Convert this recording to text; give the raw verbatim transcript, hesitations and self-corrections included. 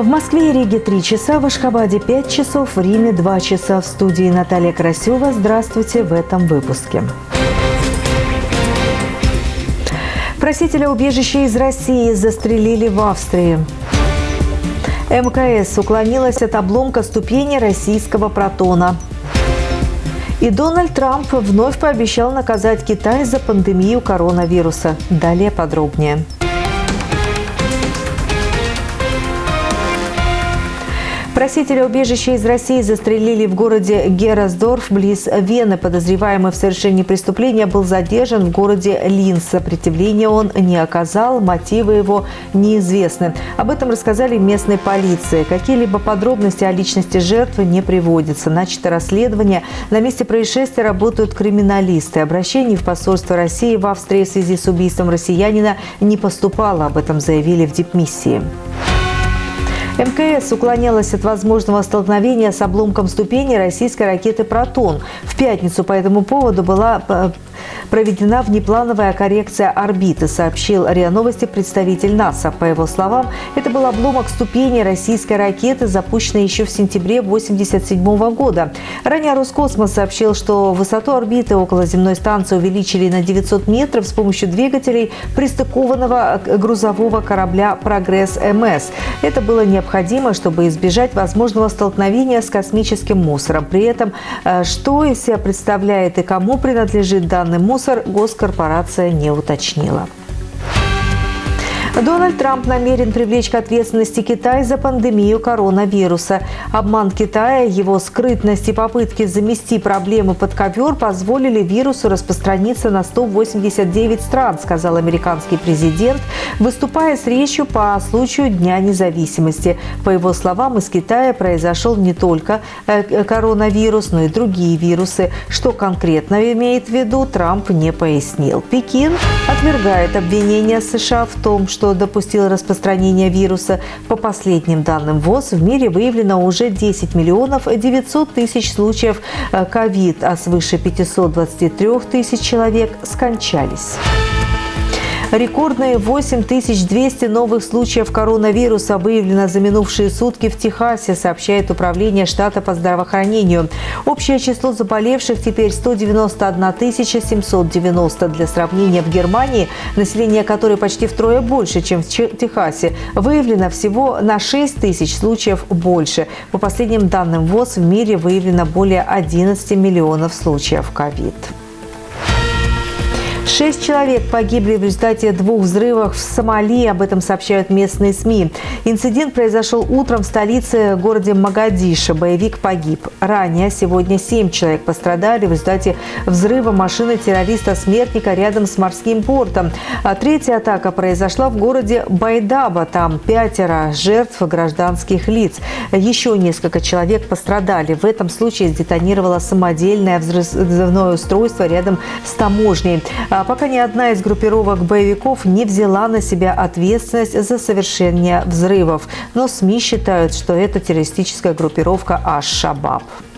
В Москве и Риге три часа, в Ашхабаде пять часов, в Риме два часа. В студии Наталья Красева. Здравствуйте в этом выпуске. Просителя убежища из России застрелили в Австрии. эм ка эс уклонилась от обломка ступени российского «Протона». И Дональд Трамп вновь пообещал наказать Китай за пандемию коронавируса. Далее подробнее. Просителя убежища из России застрелили в городе Герасдорф, близ Вены. Подозреваемый в совершении преступления был задержан в городе Линц. Сопротивления он не оказал, мотивы его неизвестны. Об этом рассказали местной полиции. Какие-либо подробности о личности жертвы не приводятся. Начато расследование. На месте происшествия работают криминалисты. Обращений в посольство России в Австрии в связи с убийством россиянина не поступало. Об этом заявили в дипмиссии. эм ка эс уклонялась от возможного столкновения с обломком ступени российской ракеты «Протон». В пятницу по этому поводу была проведена внеплановая коррекция орбиты, сообщил РИА Новости представитель НАСА. По его словам, это был обломок ступени российской ракеты, запущенной еще в сентябре тысяча девятьсот восемьдесят седьмого года. Ранее Роскосмос сообщил, что высоту орбиты около земной станции увеличили на девятьсот метров с помощью двигателей пристыкованного грузового корабля «Прогресс-МС». Это было необходимо, чтобы избежать возможного столкновения с космическим мусором. При этом, что из себя представляет и кому принадлежит данный мусор, госкорпорация не уточнила. Дональд Трамп намерен привлечь к ответственности Китай за пандемию коронавируса. Обман Китая, его скрытность и попытки замести проблемы под ковер позволили вирусу распространиться на сто восемьдесят девять стран, сказал американский президент, выступая с речью по случаю Дня независимости. По его словам, из Китая произошел не только коронавирус, но и другие вирусы. Что конкретно имеет в виду, Трамп не пояснил. Пекин отвергает обвинения США в том, что что допустил распространение вируса. По последним данным ВОЗ, в мире выявлено уже десять миллионов девятьсот тысяч случаев ковид, а свыше пятьсот двадцать три тысяч человек скончались. Рекордные восемь тысяч двести новых случаев коронавируса выявлено за минувшие сутки в Техасе, сообщает Управление штата по здравоохранению. Общее число заболевших теперь сто девяносто одна тысяча семьсот девяносто. Для сравнения, в Германии, население которой почти втрое больше, чем в Техасе, выявлено всего на шесть тысяч случаев больше. По последним данным ВОЗ, в мире выявлено более одиннадцати миллионов случаев ковид. Шесть человек погибли в результате двух взрывов в Сомали, об этом сообщают местные СМИ. Инцидент произошел утром в столице, городе Могадишо. Боевик погиб. Ранее сегодня семь человек пострадали в результате взрыва машины террориста-смертника рядом с морским портом. А третья атака произошла в городе Байдаба. Там пятеро жертв гражданских лиц. Еще несколько человек пострадали. В этом случае сдетонировало самодельное взрывное устройство рядом с таможней. Пока ни одна из группировок боевиков не взяла на себя ответственность за совершение взрывов. Но СМИ считают, что это террористическая группировка Аш-Шабаб.